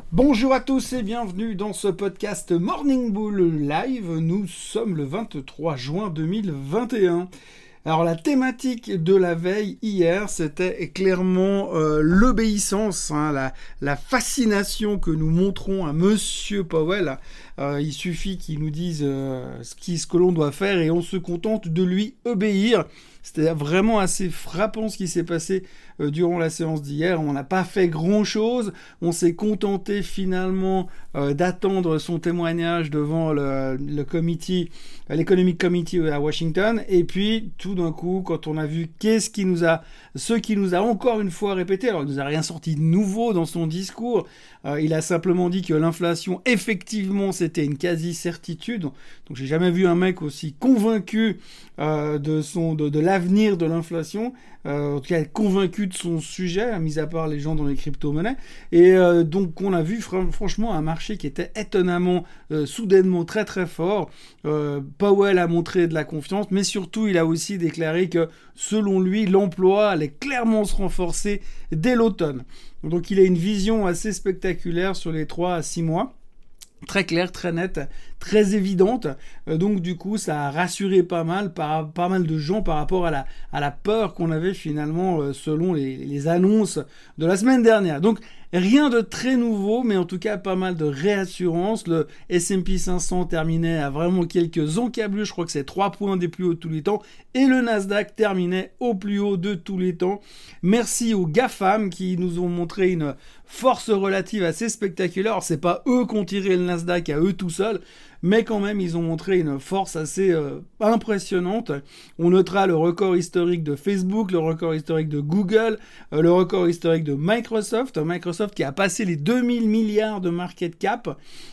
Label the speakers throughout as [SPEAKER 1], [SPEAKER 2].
[SPEAKER 1] Bonjour à tous et bienvenue dans ce podcast Morning Bull Live. Nous sommes le 23 juin 2021. Alors la thématique de la veille hier, c'était clairement l'obéissance, la fascination que nous montrons à Monsieur Powell. Il suffit qu'il nous dise ce que l'on doit faire et on se contente de lui obéir. C'était vraiment assez frappant ce qui s'est passé durant la séance d'hier. On n'a pas fait grand-chose. On s'est contenté finalement d'attendre son témoignage devant le committee, l'Economic Committee à Washington. Et puis, tout d'un coup, quand on a vu ce qui nous a encore une fois répété, alors il nous a rien sorti de nouveau dans son discours. Il a simplement dit que l'inflation, effectivement, c'était une quasi-certitude. Donc, j'ai jamais vu un mec aussi convaincu de l'avenir de l'inflation, en tout cas convaincu de son sujet, mis à part les gens dans les crypto-monnaies. Et donc on a vu franchement un marché qui était étonnamment, soudainement très très fort. Powell a montré de la confiance, mais surtout il a aussi déclaré que selon lui l'emploi allait clairement se renforcer dès l'automne. Donc il a une vision assez spectaculaire sur les 3 à 6 mois. Très claire, très nette, très évidente. Donc du coup, ça a rassuré pas mal de gens par rapport à la peur qu'on avait finalement selon les annonces de la semaine dernière. Donc rien de très nouveau, mais en tout cas pas mal de réassurance. Le S&P 500 terminait à vraiment quelques encablures, je crois que c'est 3 points des plus hauts de tous les temps, et le Nasdaq terminait au plus haut de tous les temps. Merci aux GAFAM qui nous ont montré une force relative assez spectaculaire. Alors c'est pas eux qui ont tiré le Nasdaq à eux tout seuls, mais quand même ils ont montré une force assez impressionnante. On notera le record historique de Facebook, le record historique de Google, le record historique de Microsoft qui a passé les 2000 milliards de market cap,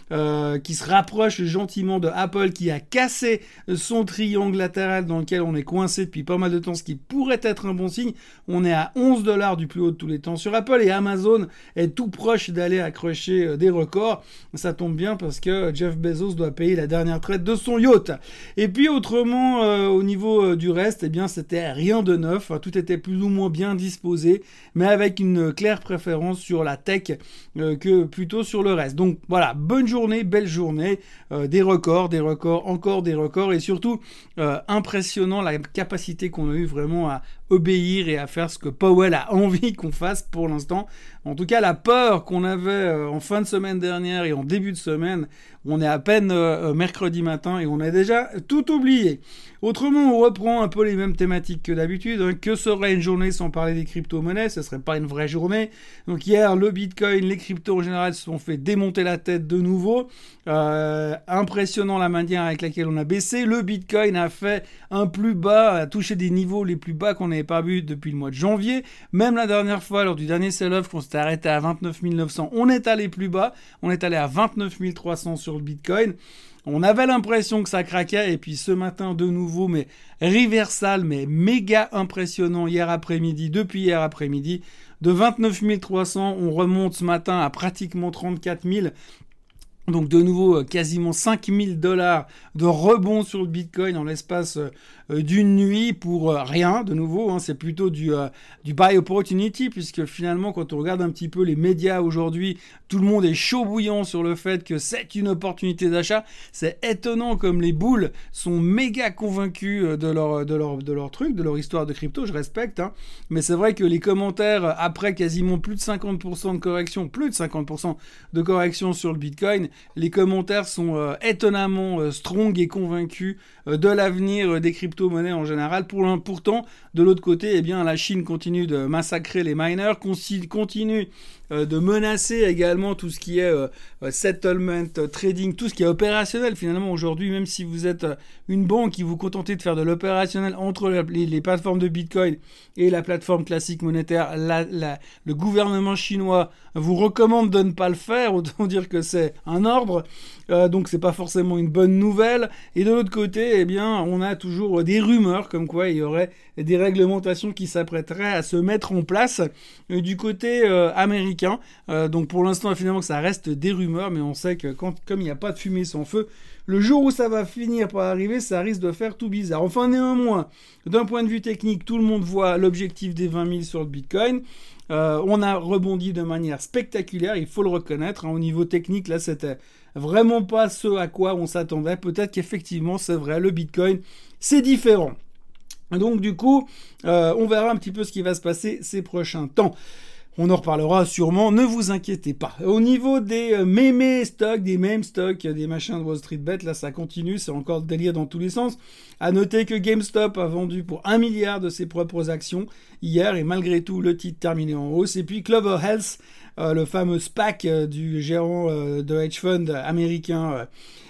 [SPEAKER 1] qui se rapproche gentiment de Apple qui a cassé son triangle latéral dans lequel on est coincé depuis pas mal de temps, ce qui pourrait être un bon signe. On est à 11 $ du plus haut de tous les temps sur Apple, et Amazon est tout proche d'aller accrocher des records. Ça tombe bien parce que Jeff Bezos doit payer la dernière traite de son yacht. Et puis autrement, au niveau du reste, eh bien c'était rien de neuf. Tout était plus ou moins bien disposé, mais avec une claire préférence sur la tech que plutôt sur le reste. Donc voilà, bonne journée, belle journée, des records, encore des records, et surtout impressionnant la capacité qu'on a eu vraiment à obéir et à faire ce que Powell a envie qu'on fasse pour l'instant. En tout cas, la peur qu'on avait en fin de semaine dernière et en début de semaine, on est à peine mercredi matin et on a déjà tout oublié. Autrement, on reprend un peu les mêmes thématiques que d'habitude. Que serait une journée sans parler des crypto-monnaies? Ce serait pas une vraie journée. Donc hier, le Bitcoin, les cryptos en général se sont fait démonter la tête de nouveau. Impressionnant la manière avec laquelle on a baissé. Le Bitcoin a fait un plus bas, a touché des niveaux les plus bas qu'on n'avait pas vu depuis le mois de janvier. Même la dernière fois, lors du dernier sell-off, qu'on s'était arrêté à 29 900, on est allé plus bas. On est allé à 29 300 sur le Bitcoin. On avait l'impression que ça craquait, et puis ce matin de nouveau, mais reversal, mais méga impressionnant depuis hier après-midi. De 29 300, on remonte ce matin à pratiquement 34 000. Donc de nouveau quasiment 5 000 $ de rebond sur le Bitcoin en l'espace d'une nuit pour rien. De nouveau, c'est plutôt du buy opportunity, puisque finalement quand on regarde un petit peu les médias aujourd'hui, tout le monde est chaud bouillant sur le fait que c'est une opportunité d'achat. C'est étonnant comme les bulls sont méga convaincus de leur truc, de leur histoire de crypto. Je respecte, mais c'est vrai que les commentaires après quasiment plus de 50% de correction sur le Bitcoin, les commentaires sont étonnamment strong et convaincus de l'avenir des crypto-monnaies en général. Pourtant, de l'autre côté, eh bien, la Chine continue de massacrer les miners, continue de menacer également tout ce qui est settlement, trading, tout ce qui est opérationnel finalement aujourd'hui. Même si vous êtes une banque qui vous contentez de faire de l'opérationnel entre les plateformes de Bitcoin et la plateforme classique monétaire, le gouvernement chinois vous recommande de ne pas le faire, autant dire que c'est un ordre. Donc c'est pas forcément une bonne nouvelle. Et de l'autre côté, eh bien, on a toujours des rumeurs comme quoi il y aurait des réglementations qui s'apprêteraient à se mettre en place du côté américain public. Donc pour l'instant, finalement, ça reste des rumeurs, mais on sait que comme il n'y a pas de fumée sans feu, le jour où ça va finir par arriver, ça risque de faire tout bizarre. Enfin, néanmoins, d'un point de vue technique, tout le monde voit l'objectif des 20 000 sur le Bitcoin. On a rebondi de manière spectaculaire, il faut le reconnaître. Au niveau technique, là, c'était vraiment pas ce à quoi on s'attendait. Peut-être qu'effectivement, c'est vrai, le Bitcoin, c'est différent. Donc du coup, on verra un petit peu ce qui va se passer ces prochains temps. On en reparlera sûrement, ne vous inquiétez pas. Au niveau des meme stocks, des machins de Wall Street Bet, là ça continue, c'est encore le délire dans tous les sens. À noter que GameStop a vendu pour 1 milliard de ses propres actions hier, et malgré tout, le titre terminé en hausse. Et puis Clover Health, le fameux SPAC du gérant de hedge fund américain,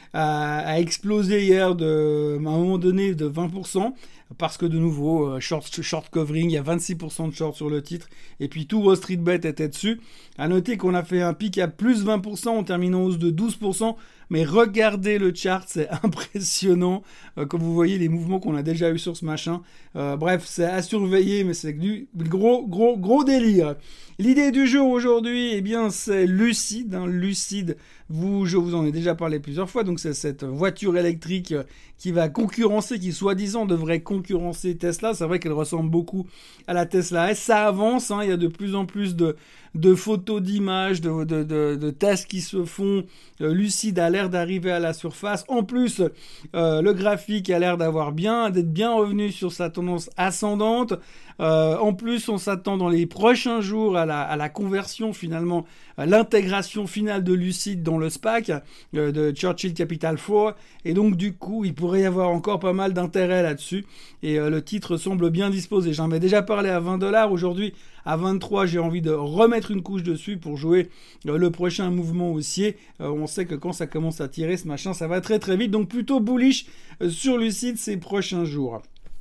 [SPEAKER 1] a explosé hier à un moment donné de 20%. Parce que de nouveau, short covering, il y a 26% de short sur le titre, et puis tout Wall Street Bet était dessus. À noter qu'on a fait un pic à plus 20%, on termine en hausse de 12%, mais regardez le chart, c'est impressionnant, comme vous voyez les mouvements qu'on a déjà eu sur ce machin. Bref, c'est à surveiller, mais c'est du gros délire. L'idée du jour aujourd'hui, eh bien, c'est Lucid. Lucid, je vous en ai déjà parlé plusieurs fois, donc c'est cette voiture électrique qui va concurrencer, qui soi-disant devrait concurrencer Tesla. C'est vrai qu'elle ressemble beaucoup à la Tesla S. Ça avance, il y a de plus en plus de photos, d'images, de tests qui se font. Lucid a l'air d'arriver à la surface. En plus, le graphique a l'air d'être bien revenu sur sa tendance ascendante. En plus, on s'attend dans les prochains jours à la conversion finalement, à l'intégration finale de Lucid dans le SPAC de Churchill Capital 4. Et donc du coup, il pourrait y avoir encore pas mal d'intérêt là-dessus. Et le titre semble bien disposé. J'en ai déjà parlé à $20. Aujourd'hui, à 23, j'ai envie de remettre une couche dessus pour jouer le prochain mouvement haussier. On sait que quand ça commence à tirer, ce machin, ça va très très vite. Donc plutôt bullish sur Lucid ces prochains jours.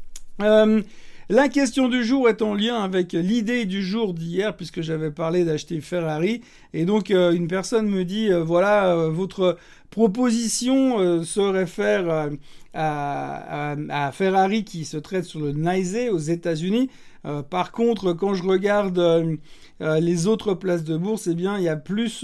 [SPEAKER 1] La question du jour est en lien avec l'idée du jour d'hier, puisque j'avais parlé d'acheter Ferrari. Et donc, une personne me dit, votre proposition se réfère à Ferrari qui se traite sur le NYSE aux États-Unis. Par contre, quand je regarde les autres places de bourse, eh bien, il y a plus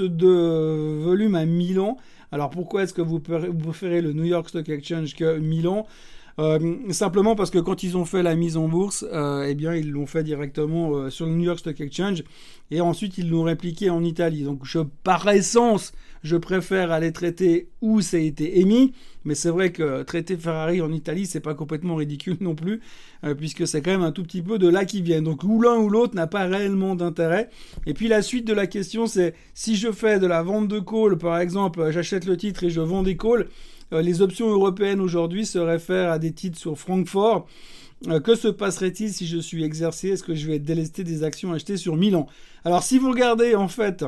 [SPEAKER 1] de volume à Milan. Alors, pourquoi est-ce que vous préférez le New York Stock Exchange que Milan ? Simplement parce que quand ils ont fait la mise en bourse, eh bien ils l'ont fait directement sur le New York Stock Exchange et ensuite ils l'ont répliqué en Italie. Donc par essence, je préfère aller traiter où ça a été émis, mais c'est vrai que traiter Ferrari en Italie, c'est pas complètement ridicule non plus, puisque c'est quand même un tout petit peu de là qu'ils viennent. Donc ou l'un ou l'autre n'a pas réellement d'intérêt. Et puis la suite de la question, c'est si je fais de la vente de call, par exemple, j'achète le titre et je vends des calls. Les options européennes aujourd'hui se réfèrent à des titres sur Francfort. Que se passerait-il si je suis exercé ? Est-ce que je vais délester des actions achetées sur Milan ? Alors si vous regardez en fait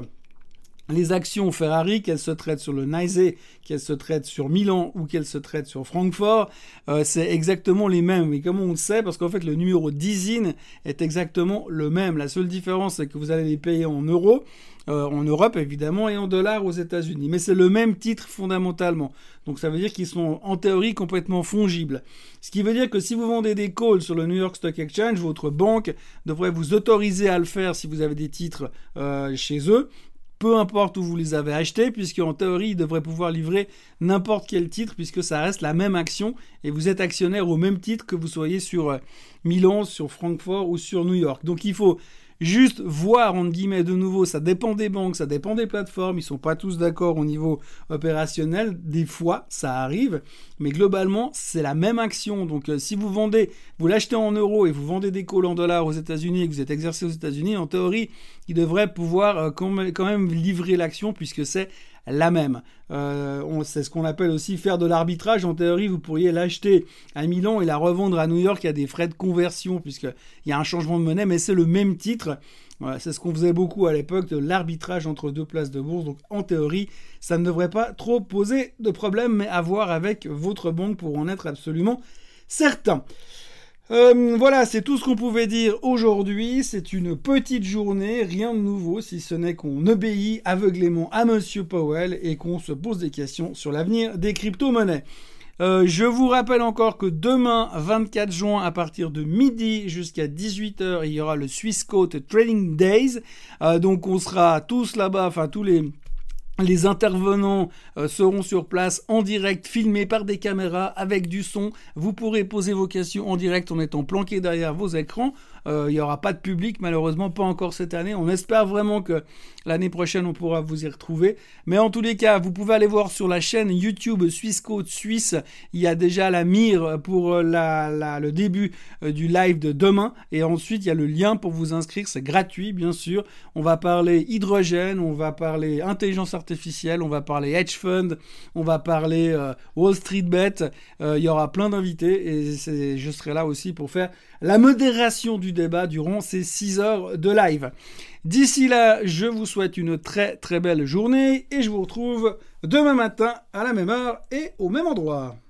[SPEAKER 1] les actions Ferrari, qu'elles se traitent sur le NYSE, qu'elles se traitent sur Milan ou qu'elles se traitent sur Francfort, c'est exactement les mêmes. Et comment on le sait ? Parce qu'en fait, le numéro d'ISIN est exactement le même. La seule différence, c'est que vous allez les payer en euros, en Europe évidemment, et en dollars aux États-Unis. Mais c'est le même titre fondamentalement. Donc ça veut dire qu'ils sont en théorie complètement fongibles. Ce qui veut dire que si vous vendez des calls sur le New York Stock Exchange, votre banque devrait vous autoriser à le faire si vous avez des titres chez eux. Peu importe où vous les avez achetés, puisqu'en théorie, ils devraient pouvoir livrer n'importe quel titre, puisque ça reste la même action, et vous êtes actionnaire au même titre que vous soyez sur Milan, sur Francfort ou sur New York. Donc il faut juste voir, entre guillemets, de nouveau, ça dépend des banques, ça dépend des plateformes, ils sont pas tous d'accord au niveau opérationnel, des fois, ça arrive, mais globalement, c'est la même action. Donc si vous l'achetez en euros et vous vendez des calls en dollars aux États-Unis et que vous êtes exercé aux États-Unis, en théorie, ils devraient pouvoir quand même livrer l'action puisque c'est la même. C'est ce qu'on appelle aussi faire de l'arbitrage. En théorie, vous pourriez l'acheter à Milan et la revendre à New York. Il y a des frais de conversion puisqu'il y a un changement de monnaie, mais c'est le même titre. Voilà, c'est ce qu'on faisait beaucoup à l'époque, de l'arbitrage entre deux places de bourse. Donc en théorie, ça ne devrait pas trop poser de problème, mais à voir avec votre banque pour en être absolument certain. Voilà, c'est tout ce qu'on pouvait dire aujourd'hui. C'est une petite journée, rien de nouveau, si ce n'est qu'on obéit aveuglément à Monsieur Powell et qu'on se pose des questions sur l'avenir des crypto-monnaies. Je vous rappelle encore que demain, 24 juin, à partir de midi jusqu'à 18h, il y aura le Swissquote Trading Days. Donc on sera tous là-bas, enfin tous les intervenants seront sur place en direct, filmés par des caméras avec du son. Vous pourrez poser vos questions en direct en étant planqués derrière vos écrans. Il n'y aura pas de public, malheureusement, pas encore cette année. On espère vraiment que l'année prochaine, on pourra vous y retrouver. Mais en tous les cas, vous pouvez aller voir sur la chaîne YouTube Swissquote Suisse. Il y a déjà la mire pour le début du live de demain. Et ensuite, il y a le lien pour vous inscrire. C'est gratuit, bien sûr. On va parler hydrogène, on va parler intelligence artificielle, on va parler hedge fund, on va parler Wall Street Bet. Il y aura plein d'invités et je serai là aussi pour faire la modération du débat durant ces 6 heures de live. D'ici là, je vous souhaite une très très belle journée et je vous retrouve demain matin à la même heure et au même endroit.